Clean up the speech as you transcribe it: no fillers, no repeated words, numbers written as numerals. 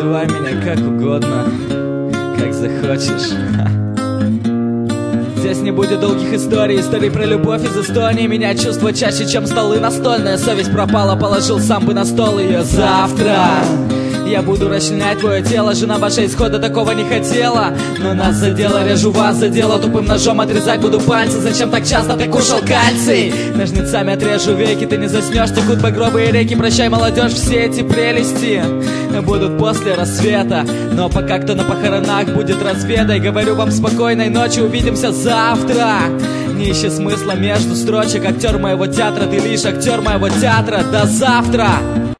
называй меня как угодно, как захочешь. Здесь не будет долгих историй про любовь из Эстонии. Меня чувства чаще, чем столы настольные. Совесть пропала, положил сам бы на стол ее. Завтра я буду расчленять твое тело. Жена ваша исхода такого не хотела, но нас задело, режу вас задело. Тупым ножом отрезать буду пальцы. Зачем так часто ты кушал кальций? Ножницами отрежу веки, ты не заснешь. Текут багровые реки, прощай, молодежь. Все эти прелести будут после рассвета, но пока кто на похоронах будет разведай. Говорю вам спокойной ночи, увидимся завтра. Не ищи смысла между строчек. Актер моего театра, ты лишь актер моего театра. До завтра!